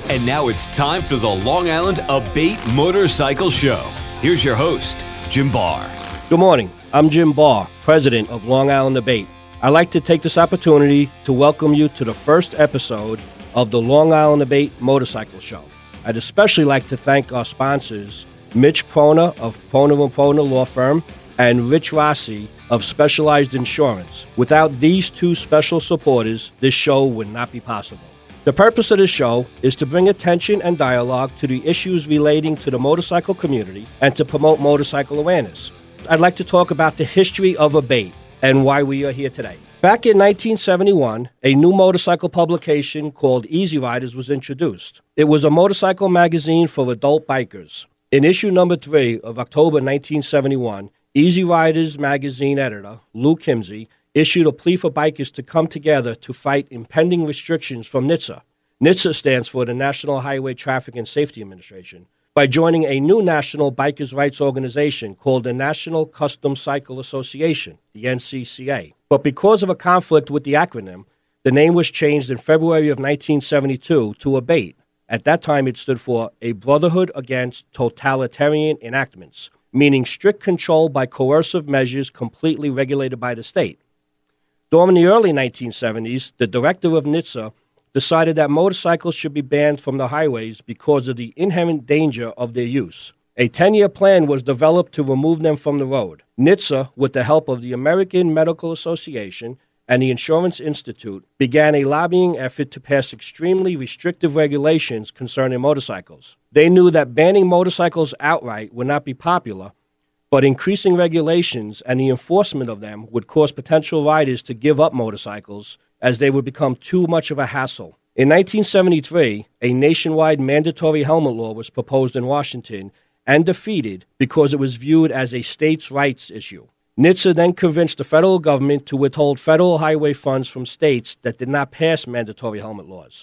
And now it's time for the Long Island Abate Motorcycle Show. Here's your host, Jim Barr. Good morning. I'm Jim Barr, president of Long Island Abate. I'd like to take this opportunity to welcome you to the first episode of the Long Island Abate Motorcycle Show. I'd especially like to thank our sponsors, Mitch Prona of Prona & Prona Law Firm and Rich Rossi of Specialized Insurance. Without these two special supporters, this show would not be possible. The purpose of this show is to bring attention and dialogue to the issues relating to the motorcycle community and to promote motorcycle awareness. I'd like to talk about the history of Abate and why we are here today. Back in 1971, a new motorcycle publication called Easy Riders was introduced. It was a motorcycle magazine for adult bikers. In issue number 3 of October 1971, Easy Riders magazine editor Lou Kimsey issued a plea for bikers to come together to fight impending restrictions from NHTSA. NHTSA stands for the National Highway Traffic and Safety Administration, by joining a new national bikers' rights organization called the National Custom Cycle Association, the NCCA. But because of a conflict with the acronym, the name was changed in February of 1972 to Abate. At that time, it stood for A Brotherhood Against Totalitarian Enactments, meaning strict control by coercive measures completely regulated by the state. During the early 1970s, the director of NHTSA decided that motorcycles should be banned from the highways because of the inherent danger of their use. A 10-year plan was developed to remove them from the road. NHTSA, with the help of the American Medical Association and the Insurance Institute, began a lobbying effort to pass extremely restrictive regulations concerning motorcycles. They knew that banning motorcycles outright would not be popular, but increasing regulations and the enforcement of them would cause potential riders to give up motorcycles as they would become too much of a hassle. In 1973, a nationwide mandatory helmet law was proposed in Washington and defeated because it was viewed as a states' rights issue. NHTSA then convinced the federal government to withhold federal highway funds from states that did not pass mandatory helmet laws.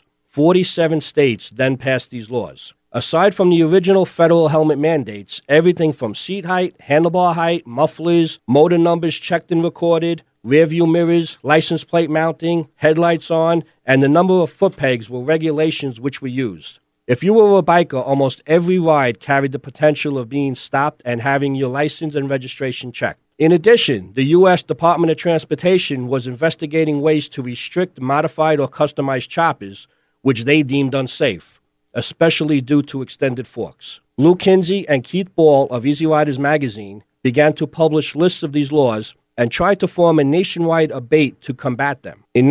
47 states then passed these laws. Aside from the original federal helmet mandates, everything from seat height, handlebar height, mufflers, motor numbers checked and recorded, rear view mirrors, license plate mounting, headlights on, and the number of foot pegs were regulations which were used. If you were a biker, almost every ride carried the potential of being stopped and having your license and registration checked. In addition, the U.S. Department of Transportation was investigating ways to restrict modified or customized choppers, which they deemed unsafe, especially due to extended forks. Lou Kimsey and Keith Ball of Easy Riders magazine began to publish lists of these laws and tried to form a nationwide Abate to combat them. In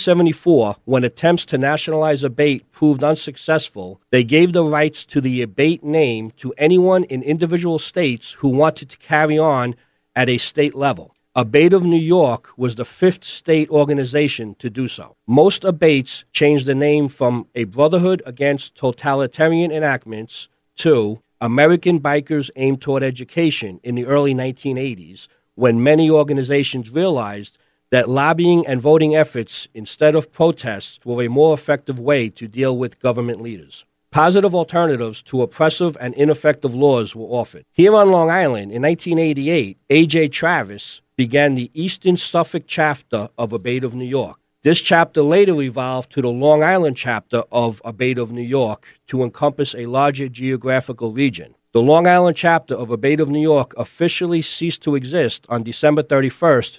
1974, when attempts to nationalize Abate proved unsuccessful, they gave the rights to the Abate name to anyone in individual states who wanted to carry on at a state level. Abate of New York was the 5th state organization to do so. Most Abates changed the name from A Brotherhood Against Totalitarian Enactments to American Bikers Aim Toward Education in the early 1980s, when many organizations realized that lobbying and voting efforts instead of protests were a more effective way to deal with government leaders. Positive alternatives to oppressive and ineffective laws were offered. Here on Long Island, in 1988, A.J. Travis began the Eastern Suffolk chapter of Abate of New York. This chapter later evolved to the Long Island chapter of Abate of New York to encompass a larger geographical region. The Long Island chapter of Abate of New York officially ceased to exist on December 31st,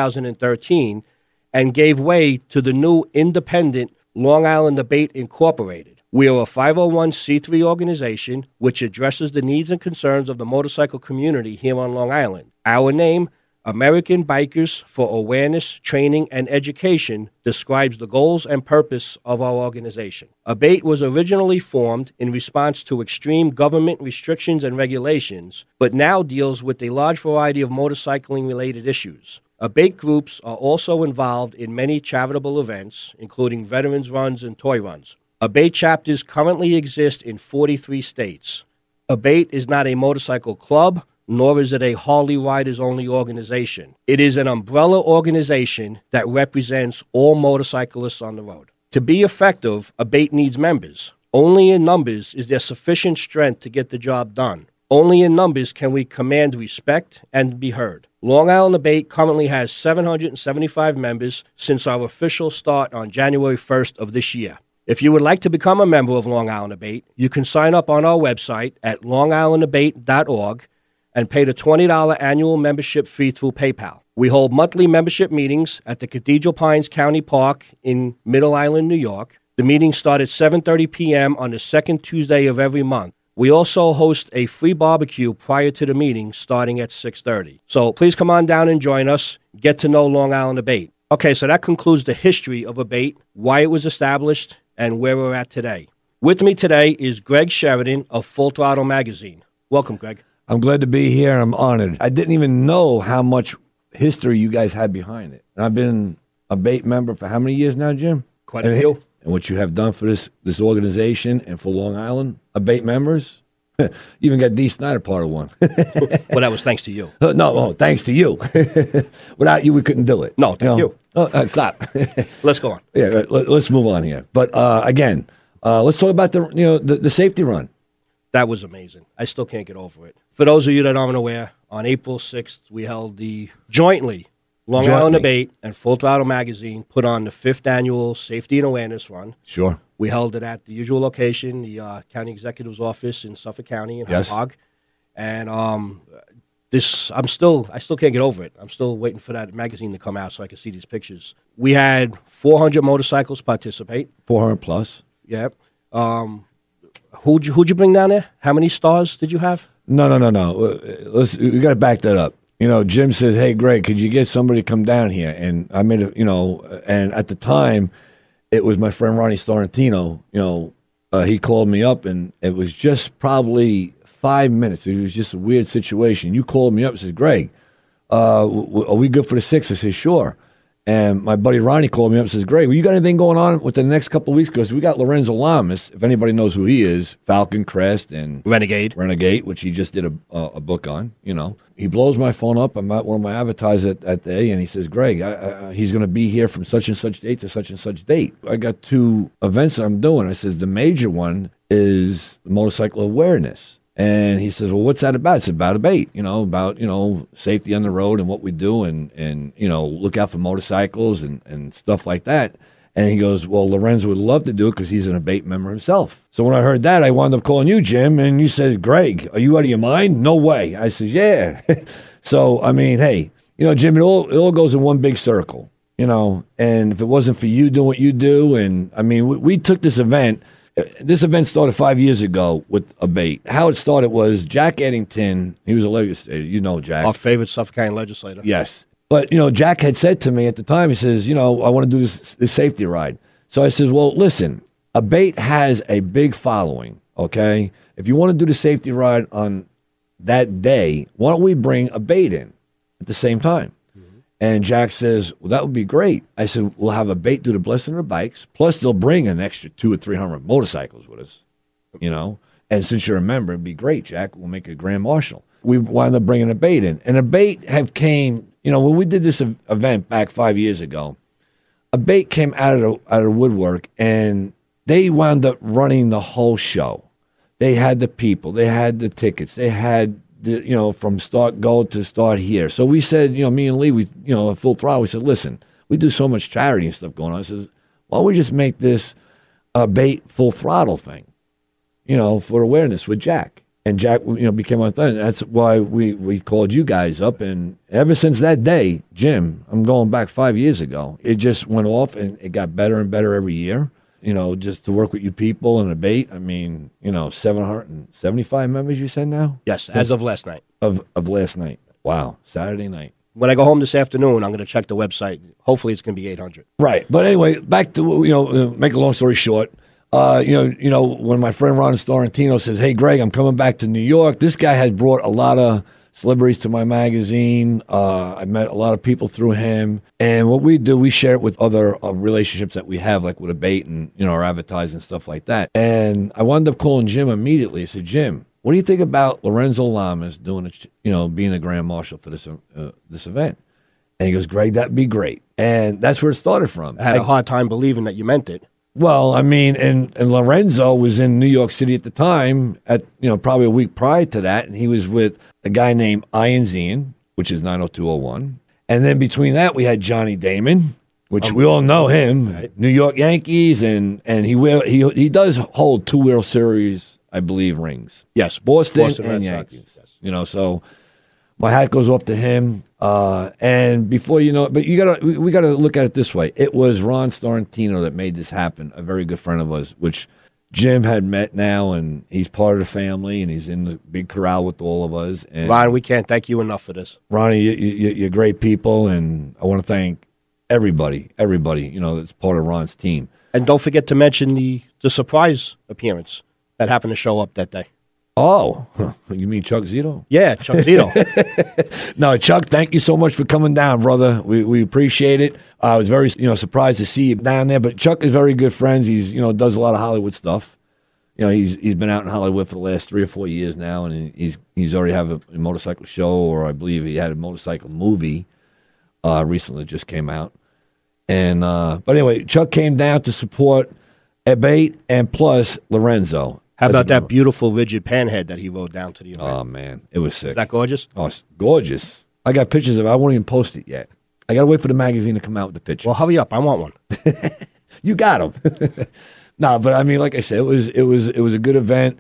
2013, and gave way to the new independent Long Island Abate Incorporated. We are a 501c3 organization which addresses the needs and concerns of the motorcycle community here on Long Island. Our name, American Bikers for Awareness, Training, and Education, describes the goals and purpose of our organization. Abate was originally formed in response to extreme government restrictions and regulations, but now deals with a large variety of motorcycling-related issues. Abate groups are also involved in many charitable events, including veterans runs and toy runs. Abate chapters currently exist in 43 states. Abate is not a motorcycle club, nor is it a Harley Riders-only organization. It is an umbrella organization that represents all motorcyclists on the road. To be effective, Abate needs members. Only in numbers is there sufficient strength to get the job done. Only in numbers can we command respect and be heard. Long Island Abate currently has 775 members since our official start on January 1st of this year. If you would like to become a member of Long Island Debate, you can sign up on our website at longislanddebate.org and pay the $20 annual membership fee through PayPal. We hold monthly membership meetings at the Cathedral Pines County Park in Middle Island, New York. The meetings start at 7:30 p.m. on the second Tuesday of every month. We also host a free barbecue prior to the meeting starting at 6:30. So please come on down and join us. Get to know Long Island Debate. Okay, so that concludes the history of Abate, why it was established, and where we're at today. With me today is Greg Sheridan of Full Throttle Magazine. Welcome, Greg. I'm glad to be here. I'm honored. I didn't even know how much history you guys had behind it. I've been a Abate member for how many years now, Jim? Quite a few. And what you have done for this organization and for Long Island Abate members, you even got Dee Snider part of one. Well, that was thanks to you. Thanks to you. Without you, we couldn't do it. No, thank you. Stop. Let's go on. Yeah, let's move on here. But again, let's talk about the safety run. That was amazing. I still can't get over it. For those of you that aren't aware, on April 6th, we held the jointly Long Island Debate and Full Throttle Magazine put on the 5th annual Safety and Awareness Run. Sure. We held it at the usual location, the County Executive's office in Suffolk County in Hyde Park. And I still can't get over it. I'm still waiting for that magazine to come out so I can see these pictures. We had 400 motorcycles participate. 400 plus. Yeah. Who'd you bring down there? How many stars did you have? No. We got to back that up. Jim says, "Hey, Greg, could you get somebody to come down here?" And I made and at the time, it was my friend Ronnie Starantino. He called me up, and it was just probably 5 minutes. It was just a weird situation. You called me up and says, "Greg, are we good for the 6th?" I said, "Sure." And my buddy Ronnie called me up and says, "Greg, well, you got anything going on within the next couple of weeks? Because we got Lorenzo Lamas, if anybody knows who he is, Falcon Crest and Renegade, which he just did a book on. He blows my phone up. I'm at one of my advertisers that day, and he says, Greg, he's going to be here from such and such date to such and such date. I got 2 events that I'm doing. I says, the major one is motorcycle awareness. And he says, well, what's that about? It's about Abate, about safety on the road and what we do and look out for motorcycles and stuff like that. And he goes, well, Lorenzo would love to do it because he's an Abate member himself. So when I heard that, I wound up calling you, Jim, and you said, Greg, are you out of your mind? No way. I said, yeah. So, I mean, hey, Jim, it all goes in one big circle, and if it wasn't for you doing what you do, and I mean, we took this event. This event started 5 years ago with Abate. How it started was Jack Eddington. He was a legislator. Jack. Our favorite Suffolk County legislator. Yes. But, Jack had said to me at the time, he says, I want to do this safety ride. So I says, well, listen, Abate has a big following, okay? If you want to do the safety ride on that day, why don't we bring Abate in at the same time? And Jack says, well, that would be great. I said, we'll have Abate do the blessing of the bikes, plus they'll bring an extra 200 or 300 motorcycles with us, And since you're a member, it'd be great, Jack. We'll make a grand marshal. We wound up bringing Abate in. And Abate came, when we did this event back 5 years ago, Abate came out of the woodwork, and they wound up running the whole show. They had the people. They had the tickets. They had from start go to start here. So we said, me and Lee, at Full Throttle, we said, listen, we do so much charity and stuff going on. I says, why don't we just make this Abate Full Throttle thing, for awareness with Jack. And Jack, became our thing. That's why we called you guys up. And ever since that day, Jim, I'm going back 5 years ago, it just went off and it got better and better every year. Just to work with you people and Abate. I mean, 775 members you said now? Yes, as of last night. Of last night. Wow, Saturday night. When I go home this afternoon, I'm going to check the website. Hopefully it's going to be 800. Right. But anyway, back to, make a long story short, when my friend Ron Starantino says, hey, Greg, I'm coming back to New York, this guy has brought a lot of celebrities to my magazine. I met a lot of people through him. And what we do, we share it with other relationships that we have, like with Abate and, our advertising and stuff like that. And I wound up calling Jim immediately. I said, Jim, what do you think about Lorenzo Lamas doing, being a grand marshal for this event? And he goes, Greg, that'd be great. And that's where it started from. I had a hard time believing that you meant it. Well, I mean, and Lorenzo was in New York City at the time, at probably a week prior to that, and he was with a guy named Ian Zian, which is 90201. And then between that, we had Johnny Damon, which we all know him, Right. New York Yankees, and he does hold 2 World Series, I believe, rings. Yes, Boston Red and Sox, Yankees. yes. You know, so my hat goes off to him. And before you know it, but we gotta look at it this way. It was Ron Starantino that made this happen, a very good friend of ours, which Jim had met now, and he's part of the family, and he's in the big corral with all of us. And Ron, we can't thank you enough for this. Ronnie, you're great people, and I want to thank everybody, that's part of Ron's team. And don't forget to mention the surprise appearance that happened to show up that day. Oh, you mean Chuck Zito? Yeah, Chuck Zito. No, Chuck, thank you so much for coming down, brother. We appreciate it. I was very surprised to see you down there, but Chuck is very good friends. He's does a lot of Hollywood stuff. He's been out in Hollywood for the last 3 or 4 years now, and he's already have a motorcycle show, or I believe he had a motorcycle movie recently just came out. And but anyway, Chuck came down to support Abate and plus Lorenzo. How about that beautiful rigid panhead that he rode down to the event? Oh man, it was sick. Is that gorgeous? Oh, it's gorgeous. I got pictures of it. I won't even post it yet. I got to wait for the magazine to come out with the pictures. Well, hurry up. I want one. You got them. No, but I mean, like I said, it was a good event.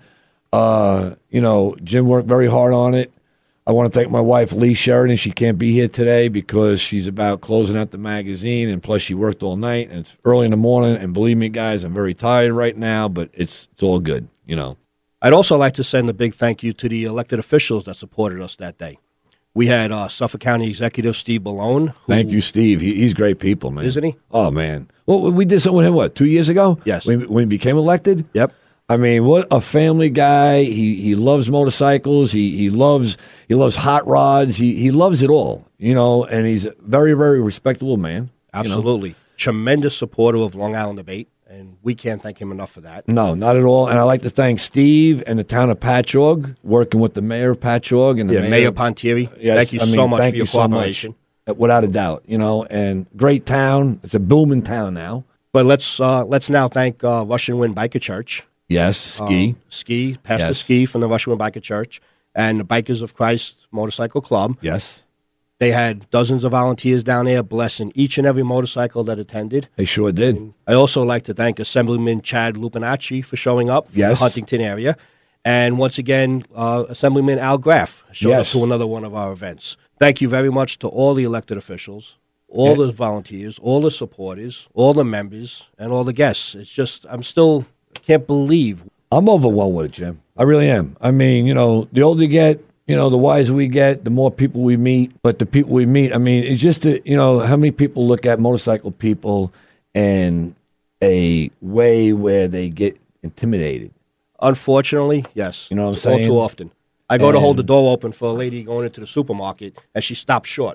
Jim worked very hard on it. I want to thank my wife, Lee Sheridan. She can't be here today because she's about closing out the magazine, and plus she worked all night, and it's early in the morning, and believe me, guys, I'm very tired right now, but it's all good, I'd also like to send a big thank you to the elected officials that supported us that day. We had Suffolk County Executive Steve Ballone. Thank you, Steve. He's great people, man. Isn't he? Oh, man. Well, we did something with him, 2 years ago? Yes. When he became elected? Yep. I mean, what a family guy. He loves motorcycles. He loves hot rods. He loves it all, and he's a very, very respectable man. Absolutely. Tremendous supporter of Long Island Debate, and we can't thank him enough for that. No, not at all. And I'd like to thank Steve and the town of Patchogue, working with the mayor of Patchogue. And the Mayor Pontieri. Yes, thank you so much for your so cooperation. much. Without a doubt, and great town. It's a booming town now. But let's now thank Russian Wind Biker Church. Yes, Ski. Pastor Yes. Ski from the Russian Wind Biker Church, and the Bikers of Christ Motorcycle Club. Yes. They had dozens of volunteers down there blessing each and every motorcycle that attended. They sure did. I also like to thank Assemblyman Chad Lupinacci for showing up from Yes. the Huntington area. And once again, Assemblyman Al Graff showed up Yes. to another one of our events. Thank you very much to all the elected officials, all the volunteers, all the supporters, all the members, and all the guests. It's just, I can't believe. I'm overwhelmed with it, Jim. I really am. I mean, the older you get, the wiser we get, the more people we meet. But the people we meet, I mean, it's just, how many people look at motorcycle people in a way where they get intimidated. Unfortunately, yes. You know what I'm saying? All too often. I go to hold the door open for a lady going into the supermarket, and she stops short.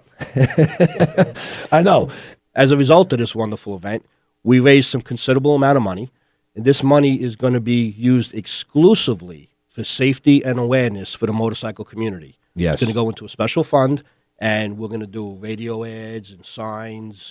I know. As a result of this wonderful event, we raised some considerable amount of money, and this money is going to be used exclusively for safety and awareness for the motorcycle community. Yes. It's going to go into a special fund, and we're going to do radio ads and signs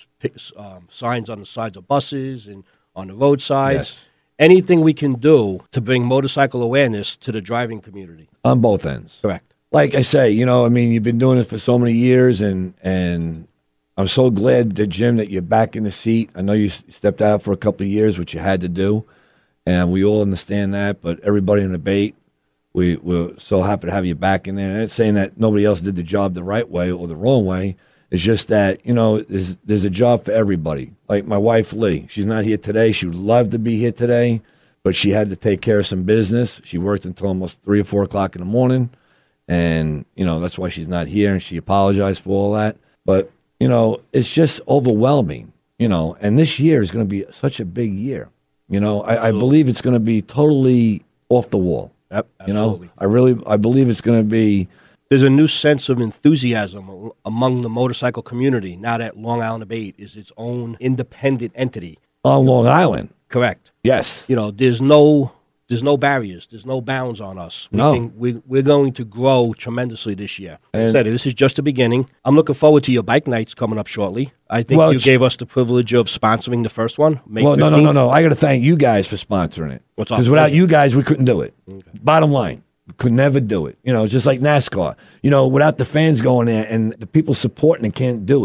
signs on the sides of buses and on the roadsides. Yes. Anything we can do to bring motorcycle awareness to the driving community. On both ends. Correct. Like I say, you've been doing it for so many years, and I'm so glad that, Jim, that you're back in the seat. I know you stepped out for a couple of years, which you had to do, and we all understand that. But everybody in the debate, we're so happy to have you back in there. And it's saying that nobody else did the job the right way or the wrong way. It's just that, there's a job for everybody. Like my wife, Lee, she's not here today. She would love to be here today, but she had to take care of some business. She worked until almost 3 or 4 o'clock in the morning, and, that's why she's not here, and she apologized for all that. But, it's just overwhelming, and this year is going to be such a big year. I believe it's going to be totally off the wall. Yep, absolutely. I believe it's going to be. There's a new sense of enthusiasm among the motorcycle community now that Long Island Debate is its own independent entity. On Long Island. Correct. Yes. There's no barriers. There's no bounds on us. We're going to grow tremendously this year. Like I said, this is just the beginning. I'm looking forward to your bike nights coming up shortly. I think you gave us the privilege of sponsoring the first one, May 15th. No. I got to thank you guys for sponsoring it. What's up? Because without you guys, we couldn't do it. Okay. Bottom line. Could never do it. Just like NASCAR. Without the fans going there and the people supporting it, can't do it.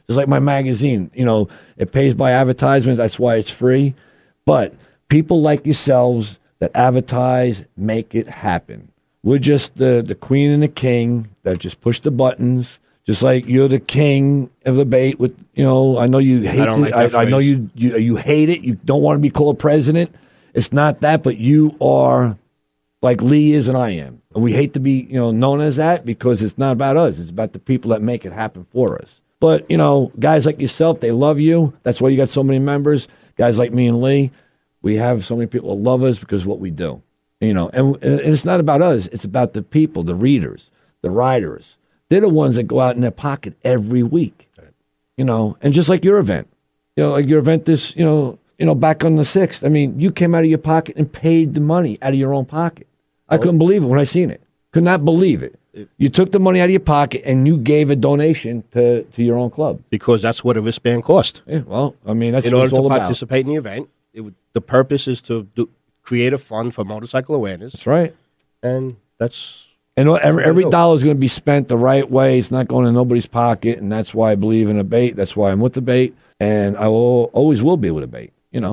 Just like my magazine, it pays by advertisement. That's why it's free. But people like yourselves that advertise make it happen. We're just the queen and the king that just push the buttons. Just like you're the king of the debate. With I know you hate it. I know you hate it. You don't want to be called president. It's not that, but you are like Lee is and I am. And we hate to be known as that because it's not about us. It's about the people that make it happen for us. But guys like yourself, they love you. That's why you got so many members. Guys like me and Lee, we have so many people that love us because of what we do. And it's not about us. It's about the people, the readers, the writers. They're the ones that go out in their pocket every week, and just like your event, like your event this, back on the 6th. I mean, you came out of your pocket and paid the money out of your own pocket. I couldn't believe it when I seen it. Could not believe it. You took the money out of your pocket and you gave a donation to your own club. Because that's what a wristband cost. Yeah, well, I mean, that's in what order it's all to about. participate in the event. The purpose is to create a fund for motorcycle awareness. That's right. And that's... And every dollar is going to be spent the right way. It's not going in nobody's pocket, and that's why I believe in Abate. That's why I'm with Abate, and I always will be with Abate.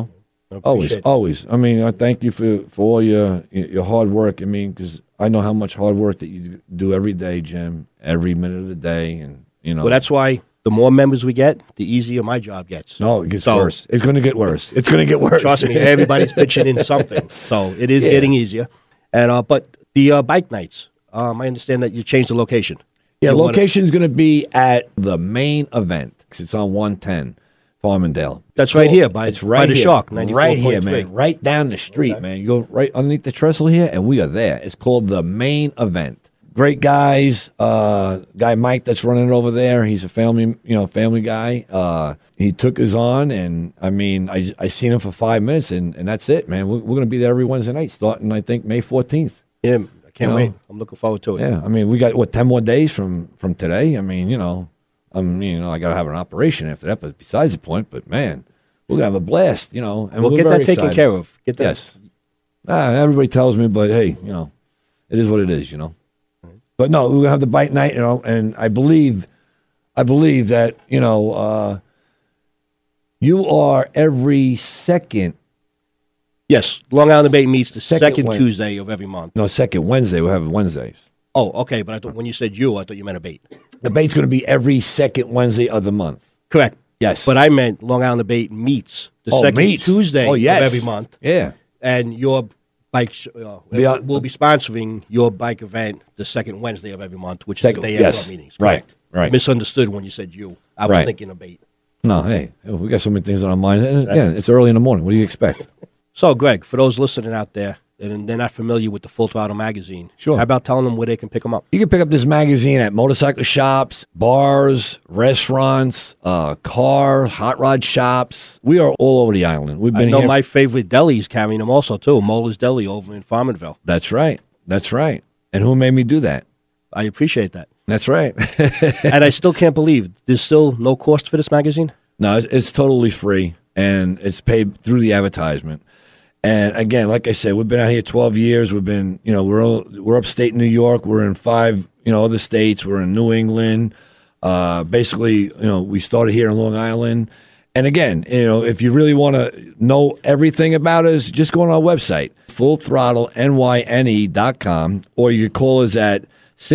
Always. I mean, I thank you for all your hard work. I mean, because I know how much hard work that you do every day, Jim, every minute of the day, and Well, that's why the more members we get, the easier my job gets. No, it gets worse. It's going to get worse. It's going to get worse. Trust me, everybody's pitching in something, so it is getting easier. And but the bike nights. I understand that you changed the location. Yeah, location is going to be at the main event. It's on 110 Farmingdale. That's right here by the Shark. Right here, man. Right down the street, man. You go right underneath the trestle here, and we are there. It's called the main event. Great guys. Guy Mike that's running it over there. He's a family guy. He took us on, and I mean, I seen him for 5 minutes, and that's it, man. We're going to be there every Wednesday night, starting I think May 14th. Yeah. Can't wait. I'm looking forward to it. Yeah, I mean, we got 10 more days from today. I mean, I got to have an operation after that, but besides the point. But man, we're gonna have a blast, and we'll get that taken care of. Get that. Yes. Everybody tells me, but hey, it is what it is, But no, we're gonna have the bike night, and I believe that you are every second. Yes, Long Island Debate meets the second Tuesday of every month. No, second Wednesday. We're having Wednesdays. Oh, okay, but I thought when you said I thought you meant Debate. Debate's going to be every second Wednesday of the month. Correct. Yes. But I meant Long Island Debate meets the second Tuesday of every month. Yeah. And your bike will be sponsoring your bike event the second Wednesday of every month, which is the day of our meetings. Correct. Right. Misunderstood when you said you. I was thinking Debate. No, hey, we got so many things on our mind. And again, it's early in the morning. What do you expect? So, Greg, for those listening out there, and they're not familiar with the Full Throttle magazine, sure. How about telling them where they can pick them up? You can pick up this magazine at motorcycle shops, bars, restaurants, hot rod shops. We are all over the island. I know my favorite deli is carrying them also, too. Moella's Deli over in Farmingdale. That's right. And who made me do that? I appreciate that. That's right. And I still can't believe there's still no cost for this magazine? No, it's totally free, and it's paid through the advertisement. And again, like I said, we've been out here 12 years. We've been, we're upstate New York. We're in 5, other states. We're in New England. Basically, we started here in Long Island. And again, if you really want to know everything about us, just go on our website, fullthrottlenyne.com, or you can call us at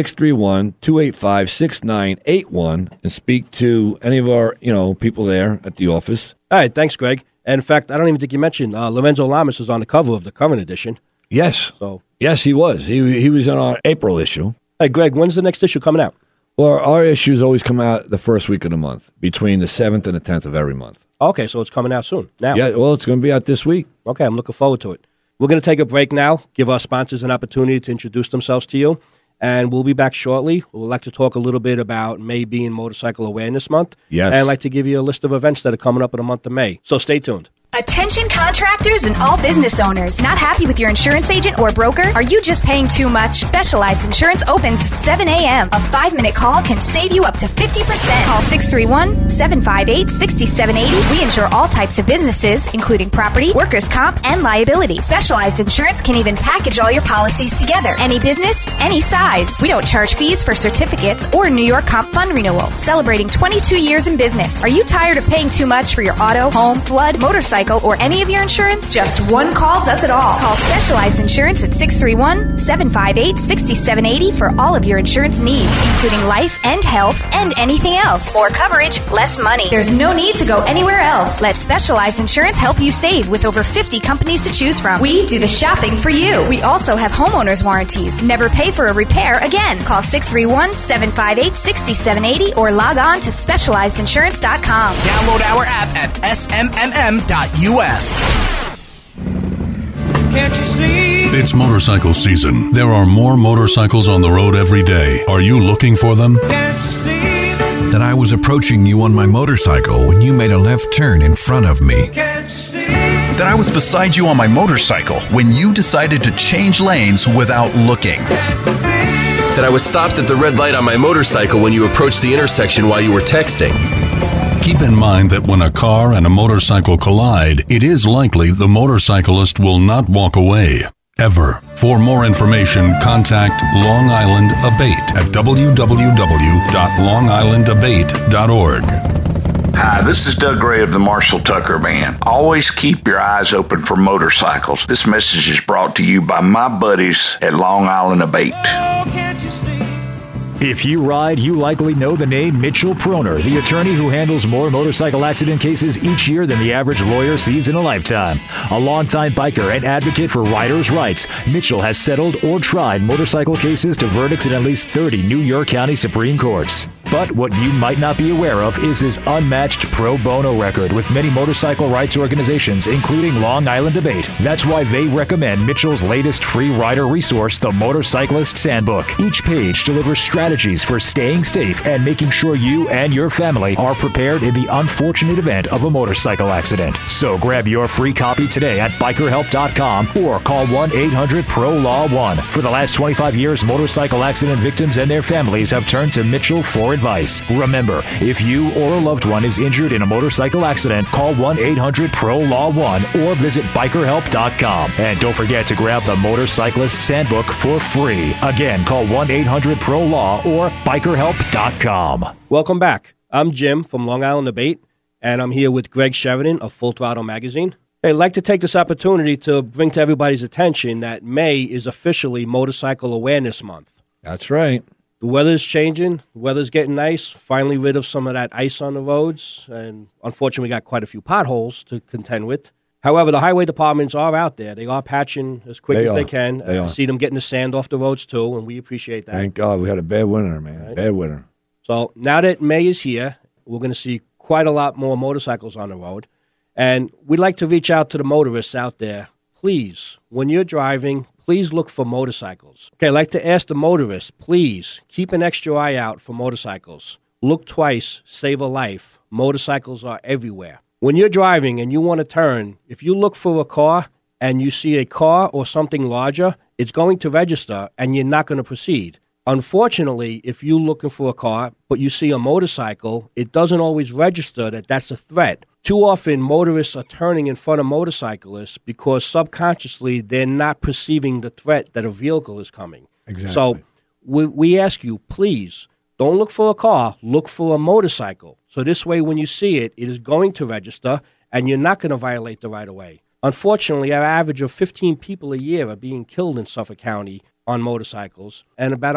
631-285-6981 and speak to any of our, people there at the office. All right, thanks, Greg. And in fact, I don't even think you mentioned Lorenzo Lamas is on the cover of the current edition. Yes. Yes, he was. He was on our April issue. Hey, Greg, when's the next issue coming out? Well, our issues always come out the first week of the month, between the 7th and the 10th of every month. Okay, so it's coming out soon. Now. Yeah, well, it's going to be out this week. Okay, I'm looking forward to it. We're going to take a break now, give our sponsors an opportunity to introduce themselves to you, and we'll be back shortly. We'd like to talk a little bit about May being Motorcycle Awareness Month. Yes. And I'd like to give you a list of events that are coming up in the month of May. So stay tuned. Attention contractors and all business owners. Not happy with your insurance agent or broker? Are you just paying too much? Specialized Insurance opens at 7 a.m. A 5-minute call can save you up to 50%. Call 631-758-6780. We insure all types of businesses, including property, workers' comp, and liability. Specialized Insurance can even package all your policies together. Any business, any size. We don't charge fees for certificates or New York Comp Fund renewals. Celebrating 22 years in business. Are you tired of paying too much for your auto, home, flood, motorcycle, or any of your insurance? Just one call does it all. Call Specialized Insurance at 631-758-6780 for all of your insurance needs, including life and health and anything else. More coverage, less money. There's no need to go anywhere else. Let Specialized Insurance help you save with over 50 companies to choose from. We do the shopping for you. We also have homeowners warranties. Never pay for a repair again. Call 631-758-6780 or log on to specializedinsurance.com. Download our app at smmm.us. Can't you see? It's motorcycle season. There are more motorcycles on the road every day. Are you looking for them? Can't you see? That I was approaching you on my motorcycle when you made a left turn in front of me. Can't you see? That I was beside you on my motorcycle when you decided to change lanes without looking. Can't you see? That I was stopped at the red light on my motorcycle when you approached the intersection while you were texting. Keep in mind that when a car and a motorcycle collide, it is likely the motorcyclist will not walk away. Ever. For more information, contact Long Island Abate at www.longislandabate.org. Hi, this is Doug Gray of the Marshall Tucker Band. Always keep your eyes open for motorcycles. This message is brought to you by my buddies at Long Island Abate. Oh, can't you see? If you ride, you likely know the name Mitchell Proner, the attorney who handles more motorcycle accident cases each year than the average lawyer sees in a lifetime. A longtime biker and advocate for riders' rights, Mitchell has settled or tried motorcycle cases to verdicts in at least 30 New York County Supreme Courts. But what you might not be aware of is his unmatched pro bono record with many motorcycle rights organizations, including Long Island Abate. That's why they recommend Mitchell's latest free rider resource, the Motorcyclist's Handbook. Each page delivers strategies for staying safe and making sure you and your family are prepared in the unfortunate event of a motorcycle accident. So grab your free copy today at bikerhelp.com or call 1-800-PRO-LAW-1. For the last 25 years, motorcycle accident victims and their families have turned to Mitchell for advice. Remember, if you or a loved one is injured in a motorcycle accident, call 1-800-PRO-LAW-1 or visit bikerhelp.com. And don't forget to grab the Motorcyclist's Handbook for free. Again, call 1-800-PRO-LAW or bikerhelp.com. Welcome back. I'm Jim from Long Island Abate, and I'm here with Greg Sheridan of Full Throttle Magazine. I'd like to take this opportunity to bring to everybody's attention that May is officially Motorcycle Awareness Month. That's right. The weather's changing. The weather's getting nice. Finally rid of some of that ice on the roads. And unfortunately, we got quite a few potholes to contend with. However, the highway departments are out there. They are patching as quick as they can. I see them getting the sand off the roads, too, and we appreciate that. Thank God. We had a bad winter, man. Right? Bad winter. So now that May is here, we're going to see quite a lot more motorcycles on the road. And we'd like to reach out to the motorists out there. Please, when you're driving, please look for motorcycles. Okay, I'd like to ask the motorists, please keep an extra eye out for motorcycles. Look twice, save a life. Motorcycles are everywhere. When you're driving and you want to turn, if you look for a car and you see a car or something larger, it's going to register and you're not going to proceed. Unfortunately, if you're looking for a car but you see a motorcycle, it doesn't always register that that's a threat. Too often, motorists are turning in front of motorcyclists because subconsciously they're not perceiving the threat that a vehicle is coming. Exactly. So we ask you, please, don't look for a car, look for a motorcycle. So this way, when you see it, it is going to register and you're not going to violate the right-of-way. Unfortunately, our average of 15 people a year are being killed in Suffolk County on motorcycles and about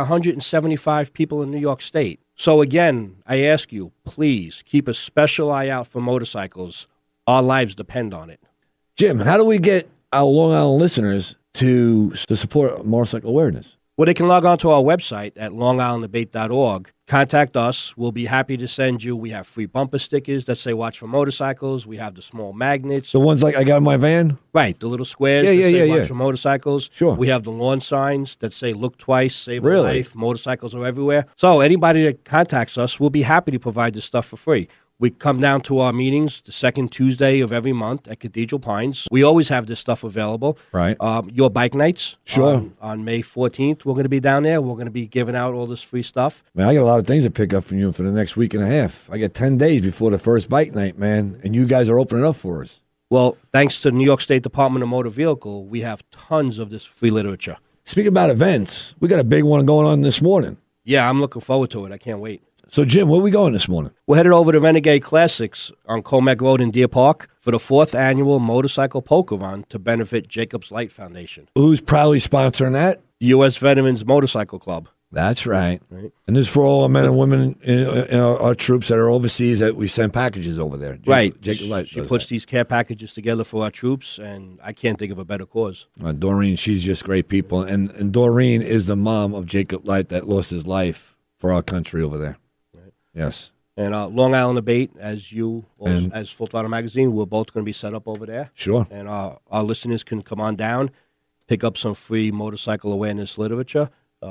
175 people in New York State. So again, I ask you, please keep a special eye out for motorcycles. Our lives depend on it. Jim, how do we get our Long Island listeners to support motorcycle awareness? Well, they can log on to our website at longislandabate.org. Contact us. We'll be happy to send you. We have free bumper stickers that say watch for motorcycles. We have the small magnets. The ones like I got in my van? Right, the little squares that say watch for motorcycles. Sure. We have the lawn signs that say look twice, save a life. Motorcycles are everywhere. So anybody that contacts us, we'll be happy to provide this stuff for free. We come down to our meetings the second Tuesday of every month at Cathedral Pines. We always have this stuff available. Right. Your bike nights. Sure. On May 14th, we're going to be down there. We're going to be giving out all this free stuff. Man, I got a lot of things to pick up from you for the next week and a half. I got 10 days before the first bike night, man, and you guys are opening up for us. Well, thanks to the New York State Department of Motor Vehicle, we have tons of this free literature. Speaking about events, we got a big one going on this morning. Yeah, I'm looking forward to it. I can't wait. So, Jim, where are we going this morning? We're headed over to Renegade Classics on Comac Road in Deer Park for the 4th annual Motorcycle Poker Run to benefit Jacobs Light Foundation. Who's proudly sponsoring that? U.S. Veterans Motorcycle Club. That's right. And this is for all our men and women, our troops that are overseas that we send packages over there. Jacob Light she puts these care packages together for our troops, and I can't think of a better cause. Doreen, she's just great people. And Doreen is the mom of Jacob Light that lost his life for our country over there. Yes. And Long Island Debate, as Full Throttle Magazine, we're both going to be set up over there. Sure. And our listeners can come on down, pick up some free motorcycle awareness literature,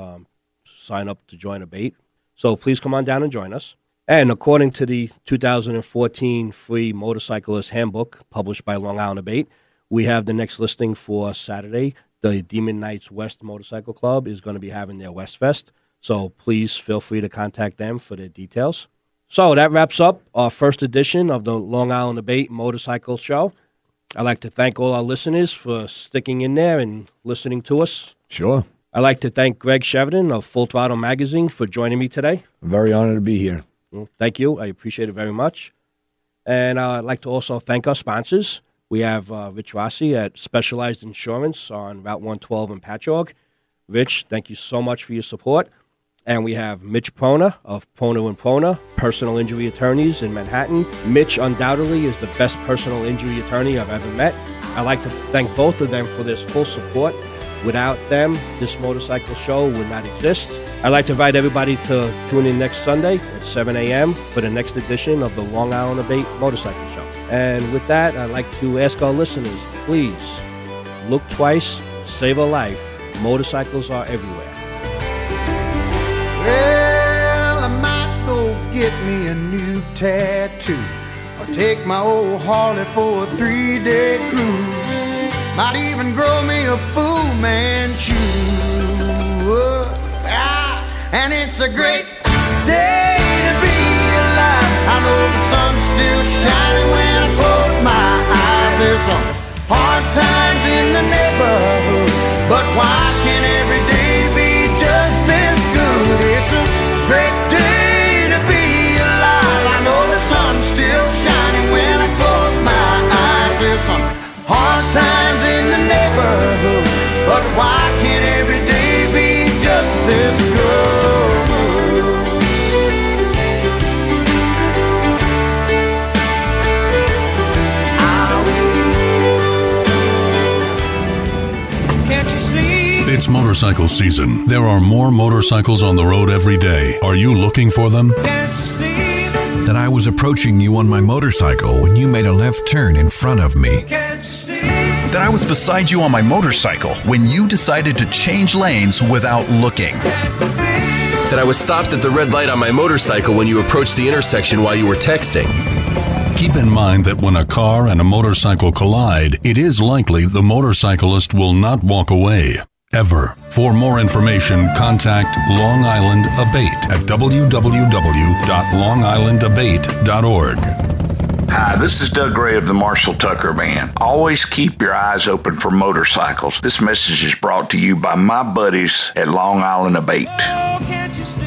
sign up to join a debate. So please come on down and join us. And according to the 2014 Free Motorcyclist Handbook published by Long Island Debate, we have the next listing for Saturday. The Demon Knights West Motorcycle Club is going to be having their West Fest. So please feel free to contact them for their details. So that wraps up our first edition of the Long Island Debate Motorcycle Show. I'd like to thank all our listeners for sticking in there and listening to us. Sure. I'd like to thank Greg Sheridan of Full Throttle Magazine for joining me today. I'm very honored to be here. Well, thank you. I appreciate it very much. And I'd like to also thank our sponsors. We have Rich Rossi at Specialized Insurance on Route 112 in Patchogue. Rich, thank you so much for your support. And we have Mitch Prona of Prona & Prona, personal injury attorneys in Manhattan. Mitch undoubtedly is the best personal injury attorney I've ever met. I'd like to thank both of them for their full support. Without them, this motorcycle show would not exist. I'd like to invite everybody to tune in next Sunday at 7 a.m. for the next edition of the Long Island Debate Motorcycle Show. And with that, I'd like to ask our listeners, please, look twice, save a life. Motorcycles are everywhere. Well, I might go get me a new tattoo, or take my old Harley for a 3-day cruise. Might even grow me a Fu Manchu. And it's a great day to be alive. I know the sun's still shining when I close my eyes. There's some hard times in the neighborhood, but why can't every day be just this good? It's a great day to be alive. I know the sun's still shining when I close my eyes. There's some hard times in the neighborhood, but why can't every day be just this good? Can't you see? It's motorcycle season. There are more motorcycles on the road every day. Are you looking for them? Can't you see? That I was approaching you on my motorcycle when you made a left turn in front of me. Can't you see? That I was beside you on my motorcycle when you decided to change lanes without looking. That I was stopped at the red light on my motorcycle when you approached the intersection while you were texting. Keep in mind that when a car and a motorcycle collide, it is likely the motorcyclist will not walk away. Ever. For more information, contact Long Island Abate at www.longislandabate.org. Hi, this is Doug Gray of the Marshall Tucker Band. Always keep your eyes open for motorcycles. This message is brought to you by my buddies at Long Island Abate. Oh, can't you see?